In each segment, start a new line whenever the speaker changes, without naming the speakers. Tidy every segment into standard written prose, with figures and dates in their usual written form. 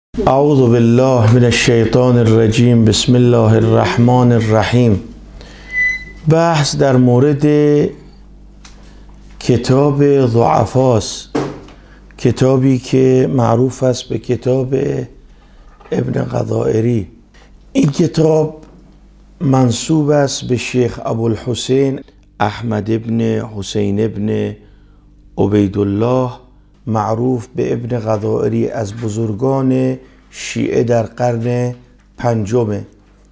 اعوذ بالله من الشیطان الرجیم. بسم الله الرحمن الرحیم. بحث در مورد کتاب ضعفاست، کتابی که معروف است به کتاب ابن غضائری. این کتاب منسوب است به شیخ ابوالحسین احمد ابن حسین ابن عبیدالله، معروف به ابن غضائری، از بزرگان شیعه در قرن پنجم.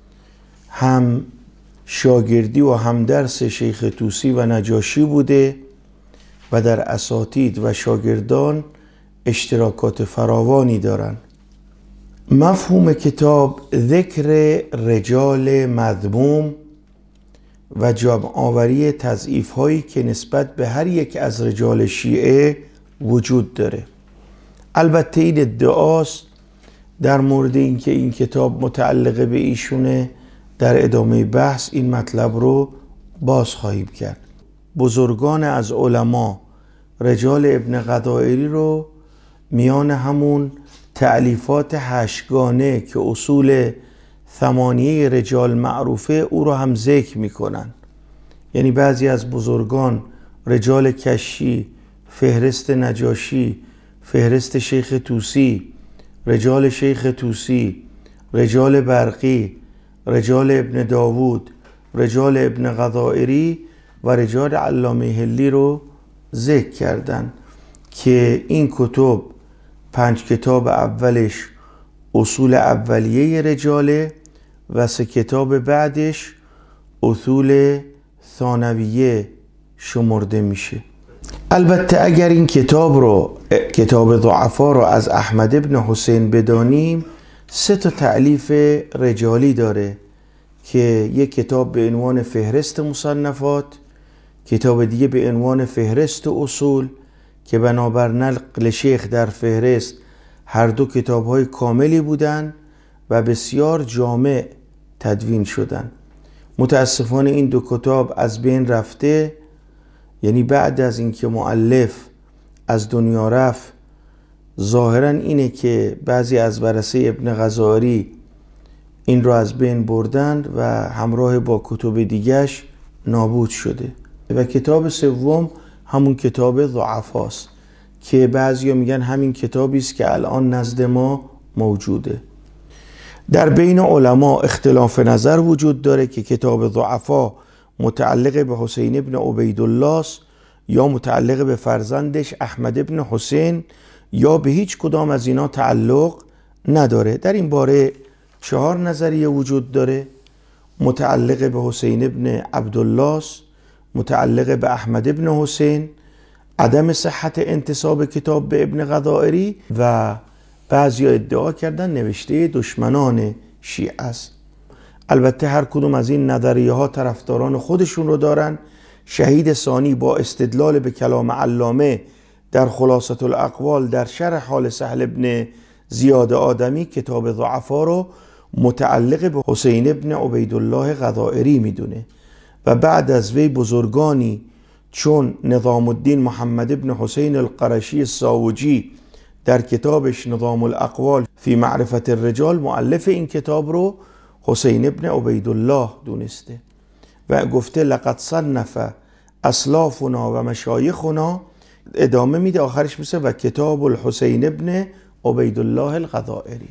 هم شاگردی و هم درس شیخ طوسی و نجاشی بوده و در اساتید و شاگردان اشتراکات فراوانی دارند. مفهوم کتاب ذکر رجال مذموم و جمع آوری تضعیف هایی که نسبت به هر یک از رجال شیعه وجود داره. البته این ادعاست در مورد اینکه این کتاب متعلق به ایشونه. در ادامه بحث این مطلب رو باز خواهیم کرد. بزرگان از علما رجال ابن غضائری رو میان همون تألیفات هشتگانه که اصول ثمانیه رجال معروفه او رو هم ذکر میکنن. یعنی بعضی از بزرگان رجال کشی، فهرست نجاشی، فهرست شیخ طوسی، رجال شیخ طوسی، رجال برقی، رجال ابن داوود، رجال ابن غضائری و رجال علامه حلی رو ذکر کردن که این کتب 5 کتاب اولش اصول اولیه رجاله و 3 کتاب بعدش اصول ثانویه شمرده میشه. البته اگر این کتاب ضعفا رو از احمد ابن حسین بدانیم، 3 تألیف رجالی داره که یک کتاب به عنوان فهرست مصنفات، کتاب دیگه به عنوان فهرست اصول که بنابر نقل شیخ در فهرست هر دو کتاب‌های کاملی بودن و بسیار جامع تدوین شدن. متاسفانه این 2 کتاب از بین رفته، یعنی بعد از اینکه مؤلف از دنیا رفت ظاهرا اینه که بعضی از ورثه ابن غضائری این رو از بین بردند و همراه با کتب دیگش نابود شده. و کتاب سوم همون کتاب ضعفاست که بعضیا میگن همین کتابی است که الان نزد ما موجوده. در بین علما اختلاف نظر وجود داره که کتاب ضعفا متعلق به حسین ابن عبیدالله است یا متعلق به فرزندش احمد ابن حسین یا به هیچ کدام از اینا تعلق نداره. در این باره 4 نظریه وجود داره. متعلق به حسین ابن عبدالله است، متعلق به احمد ابن حسین، عدم صحت انتساب کتاب به ابن غضائری و بعضی ادعا کردن نوشته دشمنان شیعه است. البته هر کدوم از این نظریه ها طرفداران خودشون رو دارن. شهید ثانی با استدلال به کلام علامه در خلاصة الاقوال در شرح حال سهل ابن زیاد آدمی کتاب ضعفا رو متعلق به حسین ابن عبیدالله غضائری میدونه و بعد از وی بزرگانی چون نظام الدین محمد ابن حسین القرشی الساوجی در کتابش نظام الاقوال فی معرفت الرجال مؤلف این کتاب رو حسین ابن عبیدالله دونسته و گفته لقد صنف اسلافنا و مشایخنا، ادامه میده آخرش میشه و کتاب الحسین ابن عبیدالله الغضائری.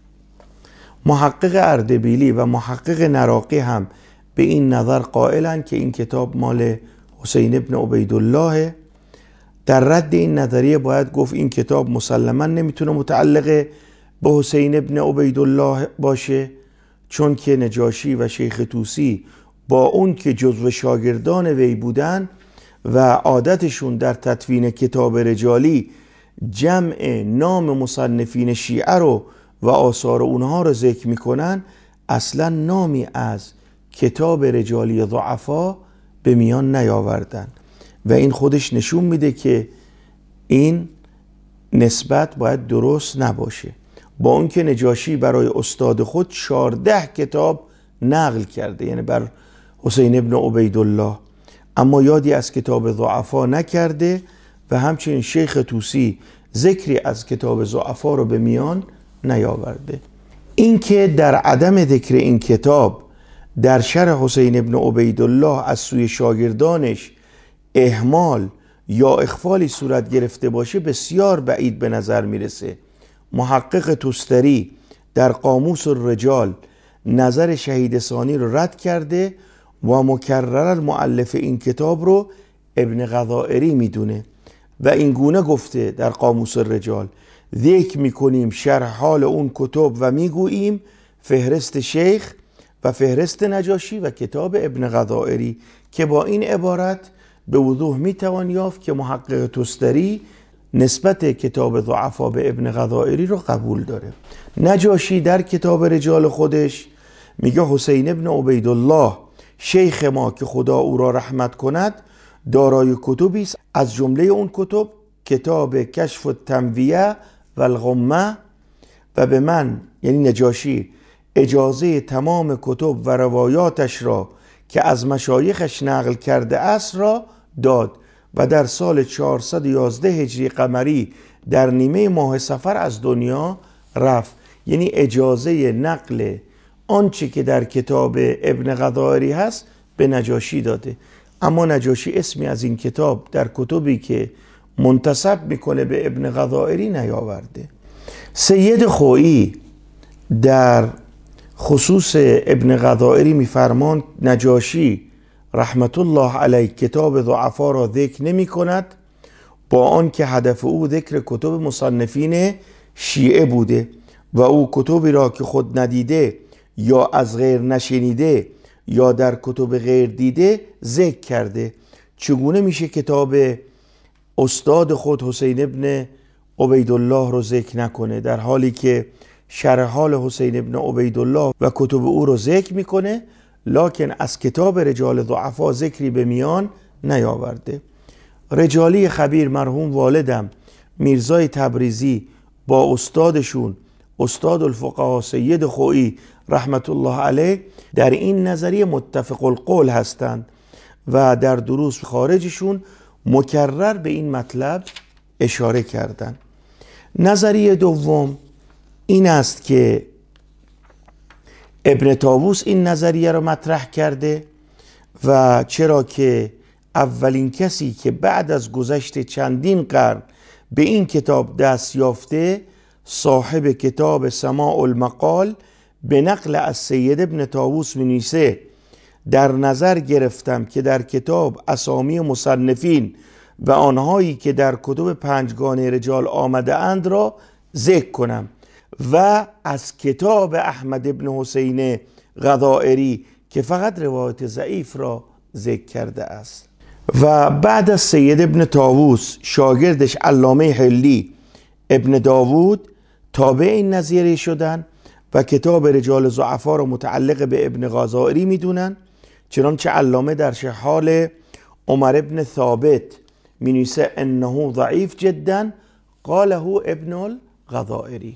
محقق اردبیلی و محقق نراقی هم به این نظر قائلن که این کتاب مال حسین ابن عبیدالله. در رد این نظریه باید گفت این کتاب مسلما نمیتونه متعلق به حسین ابن عبیدالله باشه، چون که نجاشی و شیخ طوسی با اون که جزو شاگردان وی بودن و عادتشون در تدوین کتاب رجالی جمع نام مصنفین شیعه رو و آثار اونها رو ذکر میکنن، اصلا نامی از کتاب رجالی ضعفا به میان نیاوردن و این خودش نشون میده که این نسبت باید درست نباشه. با اون که نجاشی برای استاد خود 14 کتاب نقل کرده، یعنی بر حسین ابن عبیدالله، اما یادی از کتاب ضعفا نکرده و همچنین شیخ طوسی ذکری از کتاب ضعفا رو به میان نیاورده. این که در عدم ذکر این کتاب در شرح حسین ابن عبیدالله از سوی شاگردانش اهمال یا اغفالی صورت گرفته باشه بسیار بعید به نظر میرسه. محقق توستری در قاموس الرجال نظر شهید ثانی رو رد کرده و مکرر مؤلف این کتاب رو ابن غضائری میدونه و این گونه گفته در قاموس الرجال: ذکر میکنیم شرح حال اون کتب و میگوییم فهرست شیخ و فهرست نجاشی و کتاب ابن غضائری، که با این عبارت به وضوح میتوان یافت که محقق توستری نسبت کتاب ضعفا به ابن غضائری رو قبول داره. نجاشی در کتاب رجال خودش میگه حسین ابن عبیدالله شیخ ما که خدا او را رحمت کند دارای کتبی است، از جمله اون کتب کتاب کشف التنویه و الغمه، و به من یعنی نجاشی اجازه تمام کتب و روایاتش را که از مشایخش نقل کرده است را داد و در سال 411 هجری قمری در نیمه ماه صفر از دنیا رفت. یعنی اجازه نقل آنچه که در کتاب ابن غضائری هست به نجاشی داده، اما نجاشی اسمی از این کتاب در کتبی که منتسب میکنه به ابن غضائری نیاورده. سید خویی در خصوص ابن غضائری میفرماند نجاشی رحمت الله علیه کتاب ضعفا را ذکر نمی کند، با آن که هدف او ذکر کتب مصنفین شیعه بوده و او کتبی را که خود ندیده یا از غیر نشنیده یا در کتب غیر دیده ذکر کرده. چگونه میشه کتاب استاد خود حسین ابن عبیدالله رو ذکر نکنه در حالی که شرح حال حسین ابن عبیدالله و کتب او رو ذکر میکنه، لکن از کتاب رجال ضعفا ذکری به میان نیاورده. رجالی خبیر مرحوم والدم میرزای تبریزی با استادشون استاد الفقها سید خویی رحمت الله علیه در این نظریه متفق القول هستند و در دروس خارجشون مکرر به این مطلب اشاره کردند. نظریه دوم این است که ابن طاووس این نظریه را مطرح کرده و چرا که اولین کسی که بعد از گذشت چندین قرن به این کتاب دست یافته صاحب کتاب سماع المقال به نقل از سید ابن طاووس می‌نویسه: در نظر گرفتم که در کتاب اسامی مصنفین و آنهایی که در کتب پنجگانه رجال آمده اند را ذکر کنم و از کتاب احمد ابن حسین غضائری که فقط روایت ضعیف را ذکر کرده است. و بعد از سید ابن طاووس شاگردش علامه حلی ابن داوود تابع این نظریه شدن و کتاب رجال ضعفا را متعلق به ابن غضائری میدونن، چنانچه علامه در شرح حال عمر ابن ثابت می‌نویسه انه ضعیف جدا قاله ابن الغضائری،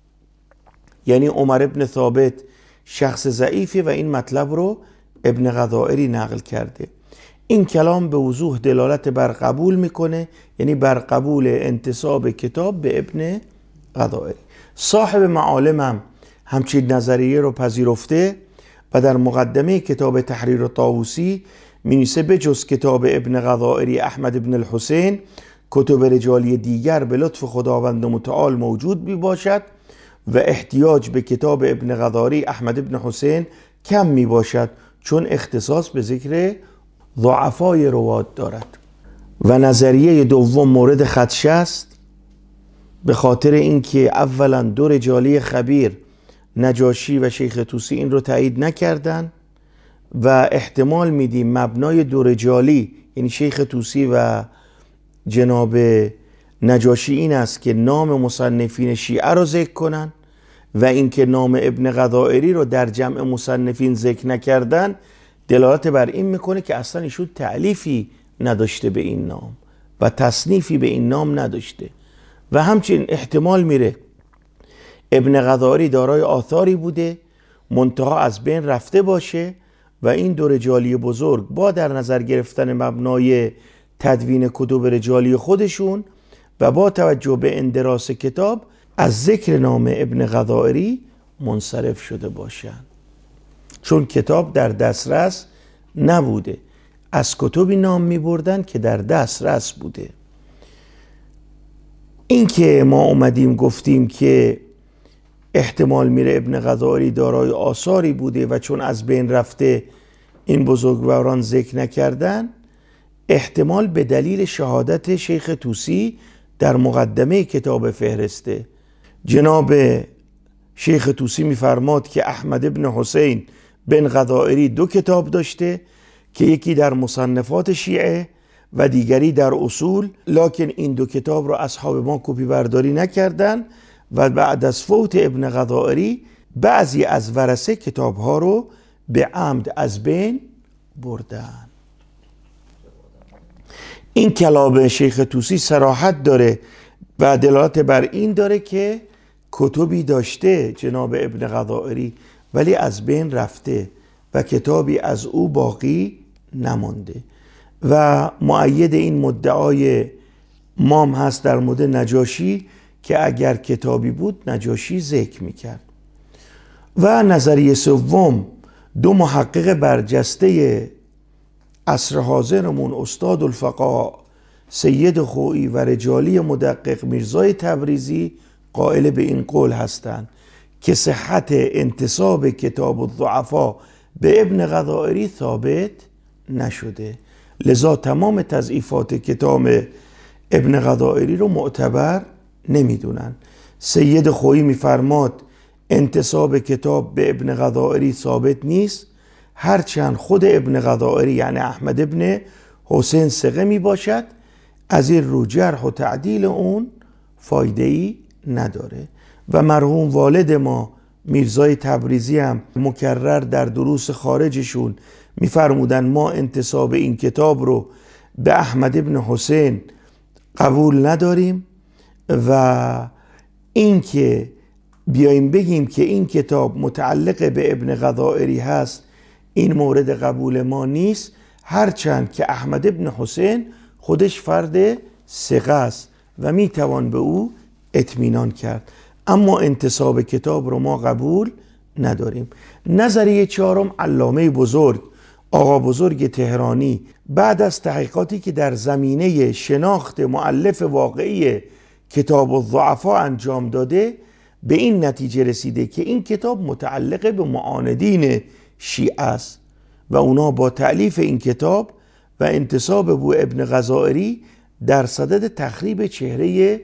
یعنی عمر ابن ثابت شخص ضعیفی و این مطلب رو ابن غضائری نقل کرده. این کلام به وضوح دلالت بر قبول میکنه، یعنی بر قبول انتساب کتاب به ابن غضائری. صاحب معالم هم همچین نظریه رو پذیرفته و در مقدمه کتاب تحریر طاووسی می‌نویسه به جز کتاب ابن غضائری احمد ابن الحسین کتب رجالی دیگر به لطف خداوند متعال موجود می باشد و احتیاج به کتاب ابن غضائری احمد ابن حسین کم می باشد چون اختصاص به ذکر ضعفای روات دارد. و نظریه دوم مورد خدشه است، به خاطر اینکه اولا دو رجالی خبیر نجاشی و شیخ طوسی این رو تایید نکردن و احتمال میدیم مبنای دو رجالی یعنی شیخ طوسی و جناب نجاشی این است که نام مصنفین شیعه رو ذکر کنن و اینکه نام ابن غضائری رو در جمع مصنفین ذکر نکردن دلالت بر این میکنه که اصلا ایشون تألیفی نداشته به این نام و تصنیفی به این نام نداشته. و همچنین احتمال میره ابن غضائری دارای آثاری بوده منتها از بین رفته باشه و این دو رجالی بزرگ با در نظر گرفتن مبنای تدوین کتب رجالی خودشون و با توجه به اندراس کتاب از ذکر نام ابن غضائری منصرف شده باشند، چون کتاب در دسترس نبوده. از کتبی نام می بردن که در دسترس بوده. این که ما اومدیم گفتیم که احتمال میره ابن غضائری دارای آثاری بوده و چون از بین رفته این بزرگواران ذکر نکردن، احتمال به دلیل شهادت شیخ طوسی در مقدمه کتاب فهرسته. جناب شیخ طوسی میفرماد که احمد ابن حسین بن غضائری 2 کتاب داشته که یکی در مصنفات شیعه و دیگری در اصول، لکن این 2 کتاب رو اصحاب ما کپی برداری نکردن و بعد از فوت ابن غضائری بعضی از ورثه کتاب ها رو به عمد از بین بردن. این کلام شیخ طوسی صراحت داره و دلالت بر این داره که کتبی داشته جناب ابن غضائری ولی از بین رفته و کتابی از او باقی نمانده. و مؤید این مدعای مام هست در مورد نجاشی که اگر کتابی بود نجاشی ذکر میکرد. و نظریه سوم 2 محقق برجسته عصر حاضرمون، استاد الفقاها سید خویی و رجالی مدقق میرزای تبریزی، قائل به این قول هستند که صحت انتساب کتاب الضعفا به ابن غضائری ثابت نشده، لذا تمام تضعیفات کتاب ابن غضائری رو معتبر نمیدونن. سید خویی میفرماد انتساب کتاب به ابن غضائری ثابت نیست، هرچند خود ابن غضائری یعنی احمد ابن حسین ثقه می باشد، از این رو جرح و تعدیل اون فایده ای نداره. و مرحوم والد ما میرزای تبریزی هم مکرر در دروس خارجشون میفرمودن ما انتساب این کتاب رو به احمد ابن حسین قبول نداریم و این که بیاییم بگیم که این کتاب متعلق به ابن غضائری هست این مورد قبول ما نیست، هرچند که احمد ابن حسین خودش فرد ثقه است و میتوان به او اطمینان کرد، اما انتساب کتاب رو ما قبول نداریم. نظریه 4 علامه بزرگ آقا بزرگ تهرانی بعد از تحقیقاتی که در زمینه شناخت مؤلف واقعی کتاب الضعفا انجام داده به این نتیجه رسیده که این کتاب متعلق به معاندین شیعه است و اونا با تألیف این کتاب و انتساب ابو ابن غضائری در صدد تخریب چهره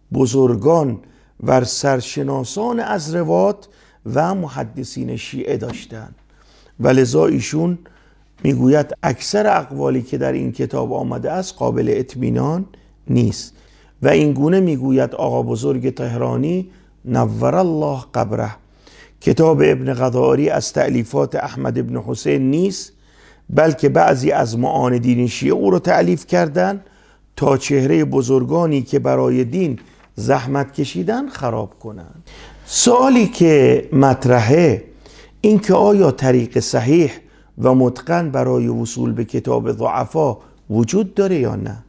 بزرگان و سرشناسان از روات و محدثین شیعه داشتند و لذا ایشون میگوید اکثر اقوالی که در این کتاب آمده است قابل اطمینان نیست و این گونه میگوید آقا بزرگ تهرانی نور الله قبره کتاب ابن غضائری از تألیفات احمد ابن حسین نیست، بلکه بعضی از معاندین شیعه او رو تألیف کردن تا چهره بزرگانی که برای دین زحمت کشیدن خراب کنند. سوالی که مطرحه این که آیا طریق صحیح و متقن برای وصول به کتاب ضعفا وجود داره یا نه؟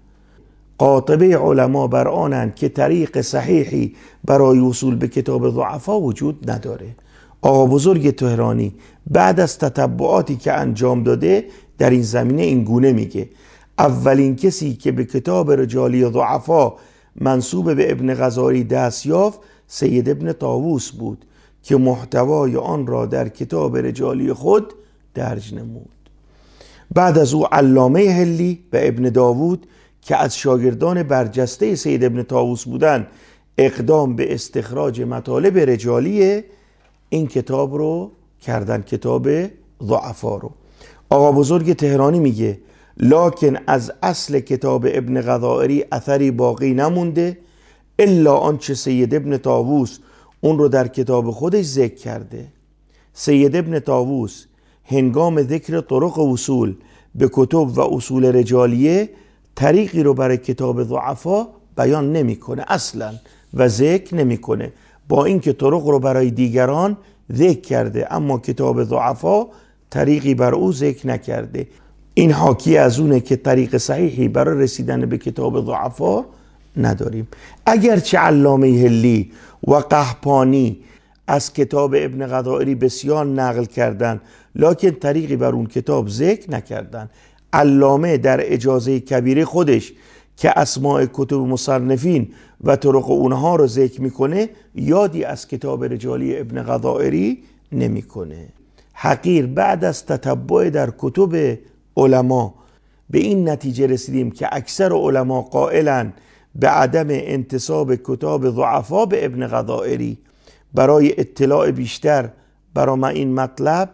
قاطبه علما بر آنند که طریق صحیحی برای وصول به کتاب ضعفا وجود نداره. آقا بزرگ تهرانی بعد از تتبعاتی که انجام داده در این زمینه این گونه میگه اولین کسی که به کتاب رجالی ضعفا منسوب به ابن غضائری دست یافت سید ابن طاووس بود که محتوای آن را در کتاب رجالی خود درج نمود. بعد از او علامه حلی و ابن داوود که از شاگردان برجسته سید ابن طاووس بودند اقدام به استخراج مطالب رجالی این کتاب رو کردن، کتاب ضعفا رو. آقا بزرگ تهرانی میگه لکن از اصل کتاب ابن غضائری اثری باقی نمونده الا آنچه سید ابن طاووس اون رو در کتاب خودش ذکر کرده. سید ابن طاووس هنگام ذکر طرق وصول به کتب و اصول رجالیه طریقی رو برای کتاب ضعفا بیان نمیکنه اصلا و ذکر نمیکنه، با اینکه طرق رو برای دیگران ذکر کرده اما کتاب ضعفا طریقی بر او ذکر نکرده. این حاکی از اونه که طریق صحیحی برای رسیدن به کتاب ضعفا نداریم. اگرچه علامه حلی و قحطانی از کتاب ابن غضائری بسیار نقل کردند، لکن طریقی بر اون کتاب ذکر نکردند. علامه در اجازه کبیره خودش که اسماء کتب مصنفین و طرق اونها رو ذکر میکنه، یادی از کتاب رجالی ابن غضائری نمیکنه. حقیر بعد از تتبع در کتب علما به این نتیجه رسیدیم که اکثر علما قائلن به عدم انتساب کتاب ضعفا به ابن غضائری. برای اطلاع بیشتر برای این مطلب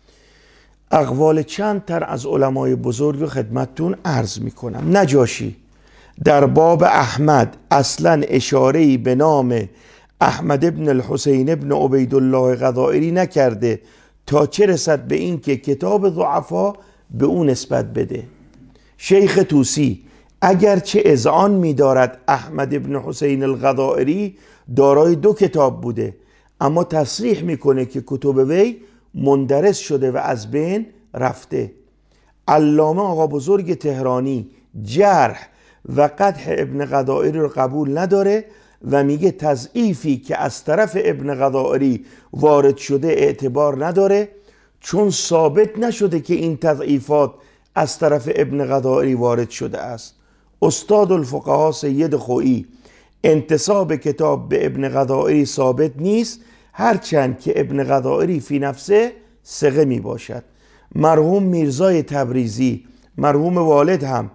اقوال چند تر از علمای بزرگ رو خدمتتون عرض میکنم. نجاشی در باب احمد اصلا اشاره‌ای به نام احمد ابن الحسین ابن عبیدالله غضائری نکرده تا چه رسد به این که کتاب ضعفا به اون نسبت بده. شیخ طوسی اگرچه اذعان می‌دارد احمد ابن حسین الغضائری دارای 2 کتاب بوده، اما تصریح میکنه که کتب وی مندرس شده و از بین رفته. علامه آقا بزرگ تهرانی جرح و قدح ابن غضائری رو قبول نداره و میگه تضعیفی که از طرف ابن غضائری وارد شده اعتبار نداره، چون ثابت نشده که این تضعیفات از طرف ابن غضائری وارد شده است. استاد الفقها سید خویی انتساب کتاب به ابن غضائری ثابت نیست، هرچند که ابن غضائری فی نفسه ثقه می باشد. مرحوم میرزای تبریزی مرحوم والد هم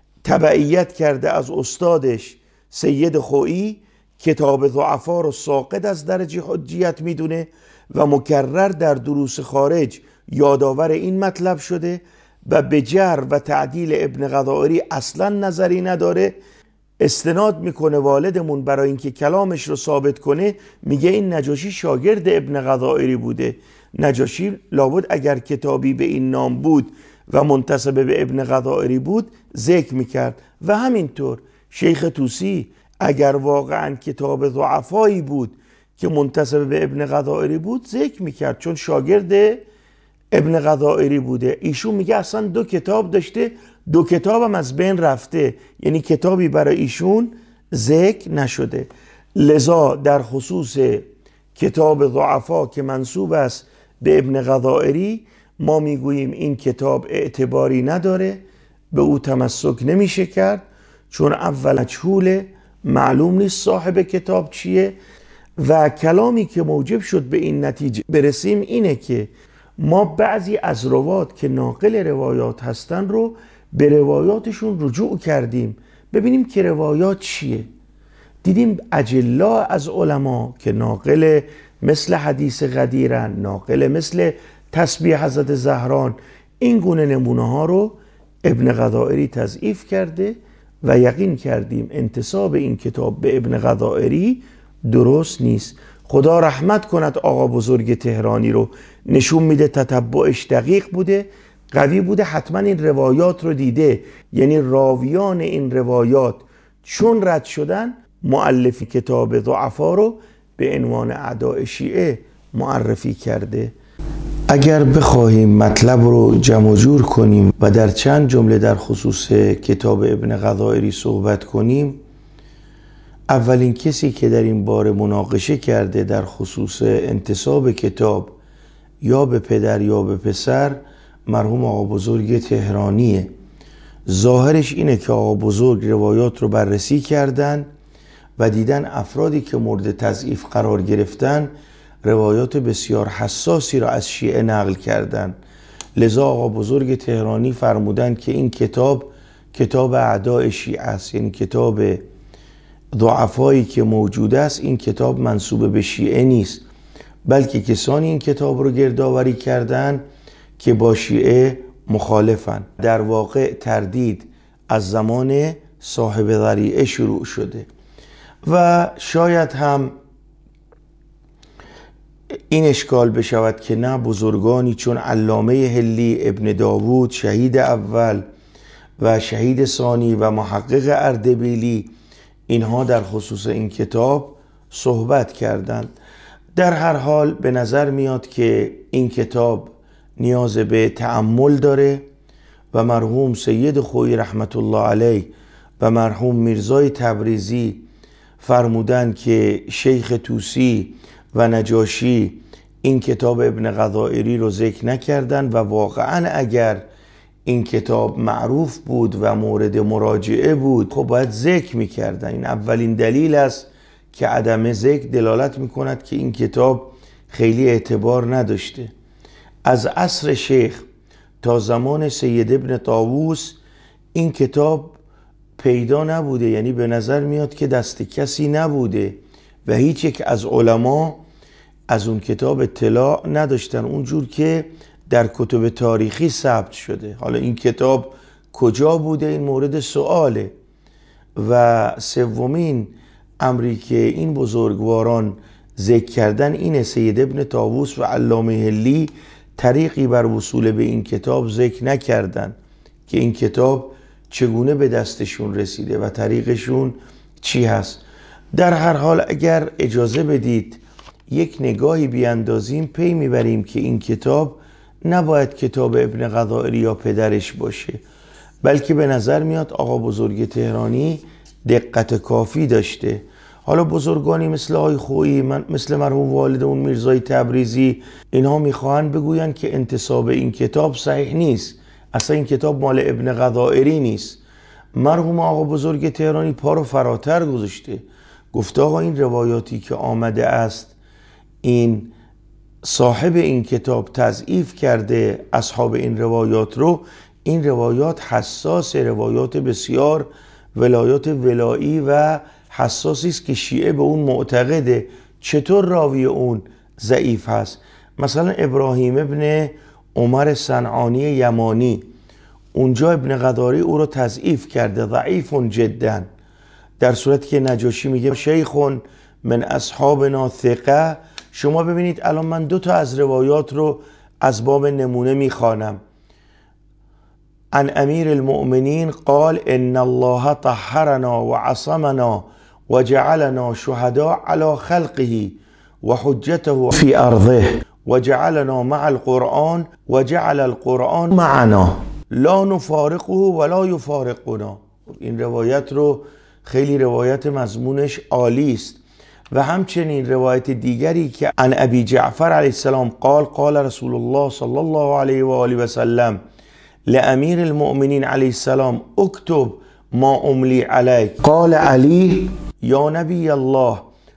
تبعیت کرده از استادش سید خویی، کتاب ضعفا رو ساقط از درجه حجیت میدونه و مکرر در دروس خارج یادآور این مطلب شده و به جر و تعدیل ابن غضائری اصلا نظری نداره. استناد میکنه والدمون برای اینکه کلامش رو ثابت کنه، میگه این نجاشی شاگرد ابن غضائری بوده. نجاشی لابد اگر کتابی به این نام بود و منتسب به ابن غضائری بود ذکر میکرد. و همینطور شیخ طوسی اگر واقعا کتاب ضعفایی بود که منتسب به ابن غضائری بود ذکر میکرد، چون شاگرد ابن غضائری بوده. ایشون میگه اصلا 2 کتاب داشته، 2 کتابم از بین رفته، یعنی کتابی برای ایشون ذکر نشده. لذا در خصوص کتاب ضعفا که منسوب است به ابن غضائری ما میگوییم این کتاب اعتباری نداره، به او تمسک نمیشه کرد، چون اول مجهوله، معلوم نیست صاحب کتاب چیه. و کلامی که موجب شد به این نتیجه برسیم اینه که ما بعضی از روات که ناقل روایات هستن رو به روایاتشون رجوع کردیم ببینیم که روایات چیه. دیدیم اجلا از علما که ناقل مثل حدیث غدیرن، ناقل مثل تسبیح حضرت زهران، این گونه نمونه ها رو ابن غضائری تضعیف کرده و یقین کردیم انتساب این کتاب به ابن غضائری درست نیست. خدا رحمت کند آقا بزرگ تهرانی رو، نشون میده تتبعش دقیق بوده، قوی بوده، حتما این روایات رو دیده. یعنی راویان این روایات چون رد شدن، مؤلف کتاب ضعفا رو به عنوان اعداء شیعه معرفی کرده. اگر بخواهیم مطلب رو جمع و جور کنیم و در چند جمله در خصوص کتاب ابن غضائری صحبت کنیم، اولین کسی که در این باره مناقشه کرده در خصوص انتساب کتاب یا به پدر یا به پسر مرحوم آقا بزرگ تهرانیه. ظاهرش اینه که آقا بزرگ روایات رو بررسی کردن و دیدن افرادی که مورد تضعیف قرار گرفتن روایات بسیار حساسی را از شیعه نقل کردن. لذا آقا بزرگ تهرانی فرمودن که این کتاب اعداء شیعه است، یعنی کتاب ضعفایی که موجود است این کتاب منسوب به شیعه نیست، بلکه کسانی این کتاب رو گردآوری کردن که با شیعه مخالفن. در واقع تردید از زمان صاحب ذریعه شروع شده و شاید هم این اشکال بشود که نه، بزرگانی چون علامه حلی، ابن داوود شهید اول و شهید ثانی و محقق اردبیلی اینها در خصوص این کتاب صحبت کردند. در هر حال به نظر میاد که این کتاب نیاز به تأمل داره و مرحوم سید خویی رحمت الله علیه و مرحوم میرزای تبریزی فرمودن که شیخ طوسی و نجاشی این کتاب ابن غضائری رو ذکر نکردن و واقعا اگر این کتاب معروف بود و مورد مراجعه بود خب باید ذکر میکردن. این اولین دلیل است که عدم ذکر دلالت میکند که این کتاب خیلی اعتبار نداشته. از عصر شیخ تا زمان سید ابن طاووس این کتاب پیدا نبوده، یعنی به نظر میاد که دست کسی نبوده و هیچ یک از علما از اون کتاب اطلاع نداشتن اونجور که در کتب تاریخی ثبت شده. حالا این کتاب کجا بوده این مورد سؤاله. و سومین امری که این بزرگواران ذکر کردن اینه، سید ابن طاووس و علامه حلی طریقی بر وصول به این کتاب ذکر نکردن که این کتاب چگونه به دستشون رسیده و طریقشون چی هست. در هر حال اگر اجازه بدید یک نگاهی بیاندازیم پی میبریم که این کتاب نباید کتاب ابن غضائری یا پدرش باشه، بلکه به نظر میاد آقا بزرگ تهرانی دقت کافی داشته. حالا بزرگانی مثل آقای خویی، مثل مرحوم والدمون میرزای تبریزی، اینها میخواهند بگویند که انتساب این کتاب صحیح نیست، اصلا این کتاب مال ابن غضائری نیست. مرحوم آقا بزرگ تهرانی پا رو فراتر گذاشته، گفته آقا این روایاتی که آمده است این صاحب این کتاب تضعیف کرده اصحاب این روایات رو، این روایات حساس، روایات بسیار ولایات ولایی و حساسی است که شیعه به اون معتقده. چطور راوی اون ضعیف هست؟ مثلا ابراهیم ابن عمر صنعانی یمانی، اونجا ابن غضائری او رو تضعیف کرده، ضعیف جدا، در صورتی که نجاشی میگه شیخ من اصحابنا ثقه. شما ببینید الان من دو تا از روایات رو از باب نمونه میخوانم. عن امیر المؤمنین قال ان الله طهرنا وعصمنا وجعلنا شهداء على خلقه وحجته في ارضه وجعلنا مع القرآن وجعل القرآن معنا لا نفارقه ولا يفارقنا. این روایت رو خیلی روایت مضمونش عالی است. و همچنین روایت دیگری که عن ابی جعفر علیه السلام قال قال رسول الله صلی الله علیه و آله و سلم لامیر المؤمنین علیه السلام اکتب ما املی علیک قال علی یا نبی الله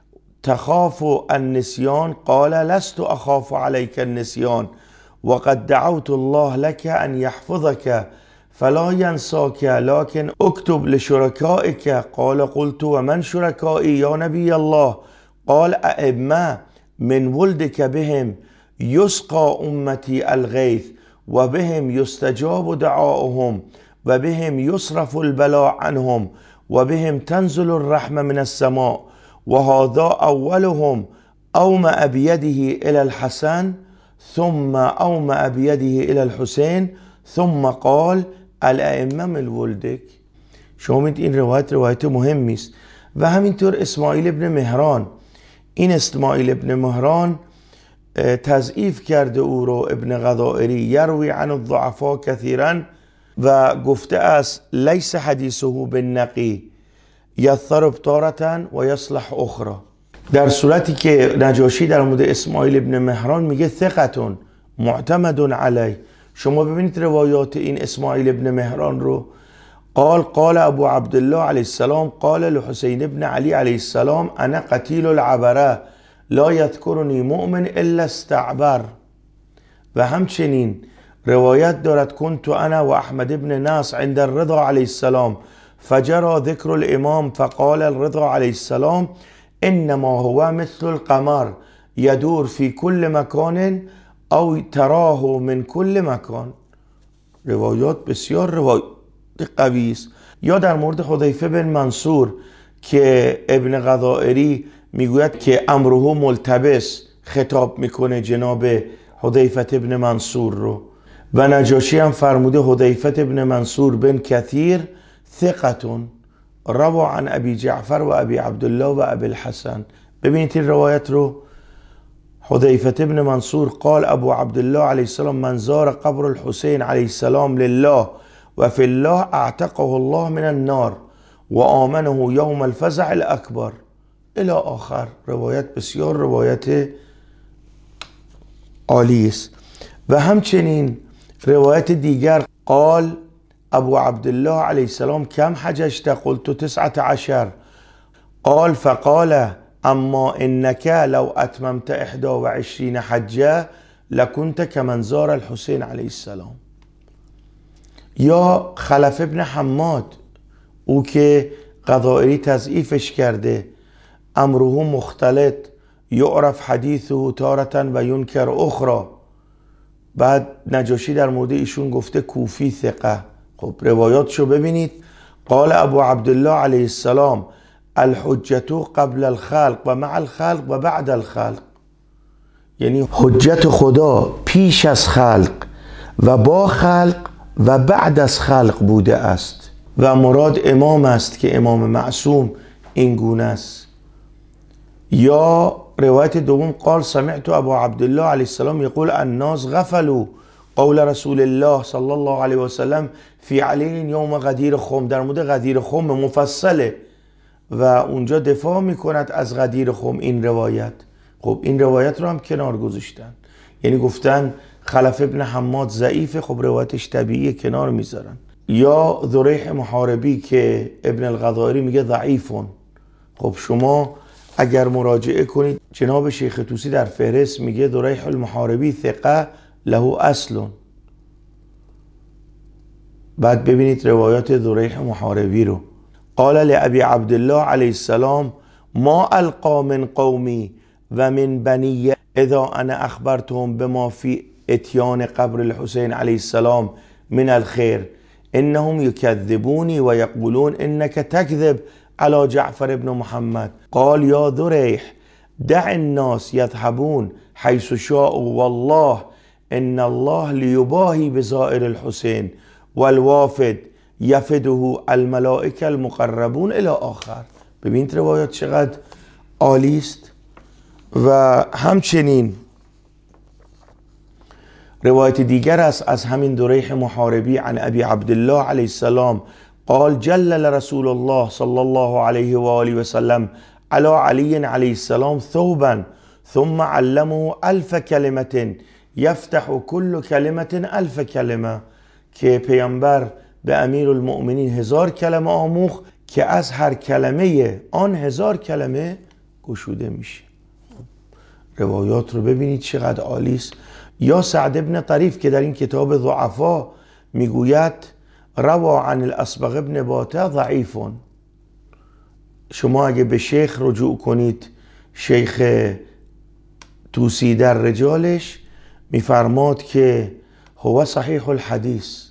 تخاف النسیان قال لست اخاف عليك النسيان وقد دعوت الله لك ان يحفظك فلا ينساك لكن اكتب لشركائك قال قلت ومن شركائي يا نبي الله قال ائمه من ولدك بهم يسقى امتي الغيث وبهم يستجاب دعاؤهم وبهم يصرف البلاء عنهم وبهم تنزل الرحمة من السماء وهذا أولهم أومأ بيده إلى الحسن ثم أومأ بيده إلى الحسين ثم قال الائمه من ولدک. شما می‌بینید این روایت مهمی است. و همینطور اسماعیل ابن مهران، این اسماعیل ابن مهران تضعیف کرده او رو ابن غضائری، یروی عن الضعفاء کثیرا و گفته است لیس حدیثه بالنقی یضطرب تارة و یصلح اخرى. در صورتی که نجاشی در مورد اسماعیل ابن مهران میگه ثقة معتمد علیه. شما ببینید روایات این اسماعیل ابن مهران رو. قال ابو عبدالله علیه السلام قال لحسین ابن علی علیه السلام انا قتیل العبره لا یذکرنی مؤمن الا استعبر. و همچنین روایت دارد کنت انا و احمد ابن ناس عند الرضا علیه السلام فجرى ذکر الامام فقال الرضا علیه السلام انما هو مثل القمر يدور في كل مكان او تراه من كل مكان. روایات بسیار روایات قوی است. یا در مورد حذیفه بن منصور که ابن غضائری میگوید که امره ملتبس خطاب میکنه جناب حذیفه ابن منصور رو. و نجاشی هم فرموده حذیفه ابن منصور بن کثیر ثقة روى عن ابی جعفر و ابی عبدالله و ابی الحسن. ببینید این روایت رو. حذیفه ابن منصور قال ابو عبدالله علیه السلام من زار قبر الحسین علیه السلام لله و فی الله اعتقه الله من النار و آمنه یوم الفزع الاکبر الی آخر. روایت بسیار روایت عالی است. و همچنین روایت دیگر قال ابو عبدالله علیه السلام کم حججت؟ قلت 19. قال فقال اما انك لو اتممت 21 حجه لكنت كمن زار الحسین علیه السلام. یا خلف ابن حماد، او که غضائری تضعیفش کرده، امره مختلط یعرف حدیثه تارة و ینکر اخرى. بعد نجاشی در مورد ایشون گفته کوفی ثقه. خب روایاتشو ببینید. قال ابو عبدالله علیه السلام الحجة قبل الخلق و مع الخلق و بعد الخلق. یعنی حجت خدا پیش از خلق و با خلق و بعد از خلق بوده است و مراد امام است که امام معصوم این گونه است. یا روایت دوم قال سمعت ابو عبدالله علیه السلام یقول الناس غفلوا قول رسول الله صلی الله علیه وسلم فی علی یوم غدیر خم. در مورد غدیر خم مفصله و اونجا دفاع میکند از غدیر خم این روایت. خب این روایت رو هم کنار گذاشتن، یعنی گفتن خلف ابن حماد ضعیفه، خب روایتش طبیعیه کنار میذارن. یا ذریح محاربی که ابن الغضائری میگه ضعیفون. خب شما اگر مراجعه کنید جناب شیخ طوسی در فهرست میگه ذریح المحاربی ثقه له اصل. بعد ببینید روایات ذریح محاربی رو. قال لأبي عبدالله علیه السلام ما القا من قومی و من بنی اذا انا اخبرتهم بما فی اتیان قبر الحسین علیه السلام من الخیر انهم یکذبونی و یقولون انک تکذب على جعفر ابن محمد. قال یا ذریح دع الناس یذهبون حیث شاء والله ان الله لیباهی بزائر الحسین والوافد یفده الملائکه المقربون الی آخر. ببینید روایات چقدر عالی است. و همچنین روایت دیگر است از همین ذریح محاربی عن ابی عبدالله علیه السلام قال جلل رسول الله صلی الله علیه و آله و سلم علی علی علیه السلام ثوبا ثم علمه 1000 کلمه یفتح كل کلمه 1000 کلمه. که پیامبر به امیر المؤمنین 1000 کلمه آموخت که از هر کلمه آن 1000 کلمه گشوده میشه. روایات رو ببینید چقدر عالی است. یا سعد ابن طریف که در این کتاب ضعفا میگوید روا عن الاسبغ ابن باته ضعیف. شما اگه به شیخ رجوع کنید، شیخ طوسی در رجالش میفرماد که هو صحیح الحدیث.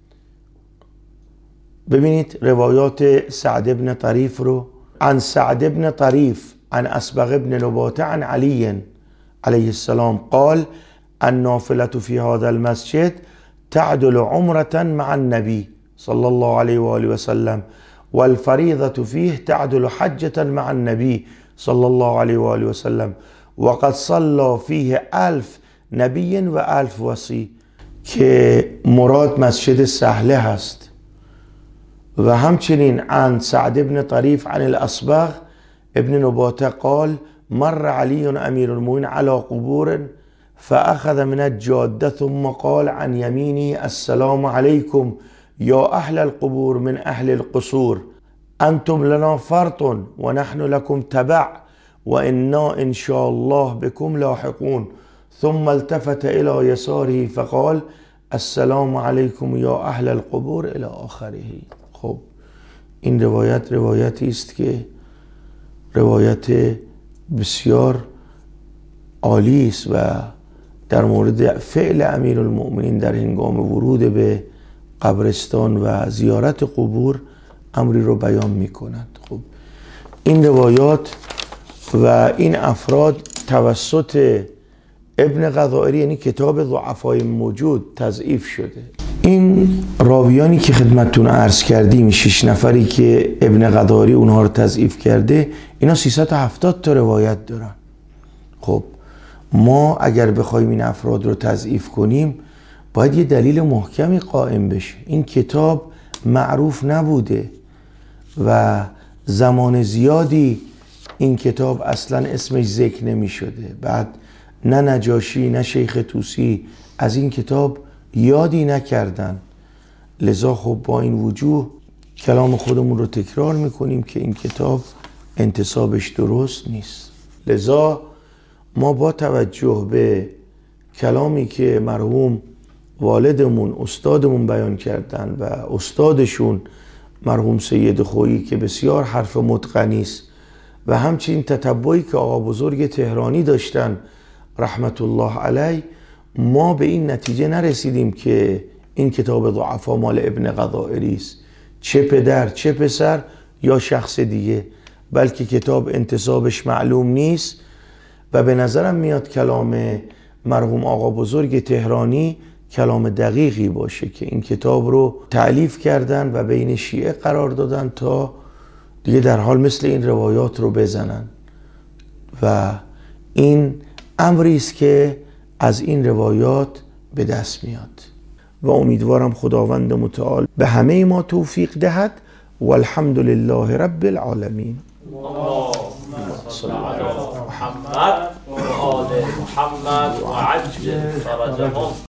ببینید روایات سعد ابن طریف رو. عن سعد ابن طریف عن اسبغ ابن نباته عن علی علیه السلام قال النافلة في هذا المسجد تعدل عمرة مع النبي صلى الله عليه وآله وسلم والفريضة فيه تعدل حجة مع النبي صلى الله عليه وآله وسلم وقد صلى فيه 1000 نبي و 1000 وصي. که مراد مسجد سهله هست. و همچنین عن سعد ابن طریف عن الاسبغ ابن نباته قال مر علی امیر المؤمنین على قبور فأخذ من الجاده ثم قال عن يميني السلام عليكم يا أهل القبور من أهل القصور أنتم لنا فرط ونحن لكم تبع وإنا إن شاء الله بكم لاحقون. ثم التفت إلى يساره فقال السلام عليكم يا أهل القبور إلى آخره. خب این روایتی است که روایت بسیار عالی است و در مورد فعل امیرالمؤمنین در هنگام ورود به قبرستان و زیارت قبور امری رو بیان می کند. خب این روایات و این افراد توسط ابن غضائری یعنی کتاب ضعفای موجود تضعیف شده. این راویانی که خدمتتون عرض کردیم 6 نفری که ابن غضائری اونها رو تضعیف کرده، اینا 370 تا روایت دارن. خب ما اگر بخوایم این افراد رو تضعیف کنیم باید یه دلیل محکمی قائم بشه. این کتاب معروف نبوده و زمان زیادی این کتاب اصلا اسمش ذکر نمی شده. بعد نه نجاشی نه شیخ طوسی از این کتاب یادی نکردن. لذا خب با این وجوه کلام خودمون رو تکرار میکنیم که این کتاب انتسابش درست نیست. لذا ما با توجه به کلامی که مرحوم والدمون استادمون بیان کردن و استادشون مرحوم سید خویی که بسیار حرف متقنی است و همچنین تتبعی که آقا بزرگ تهرانی داشتن رحمت الله علیه، ما به این نتیجه نرسیدیم که این کتاب ضعفا مال ابن غضائری است، چه پدر چه پسر یا شخص دیگه، بلکه کتاب انتسابش معلوم نیست و به نظرم میاد کلام مرحوم آقا بزرگ تهرانی کلام دقیقی باشه که این کتاب رو تألیف کردن و بین شیعه قرار دادن تا دیگه در حال مثل این روایات رو بزنن و این امری است که از این روایات به دست میاد و امیدوارم خداوند متعال به همه ما توفیق دهد والحمد لله رب العالمین.
اللهم صل على محمد و آل محمد و عجل فرجهم.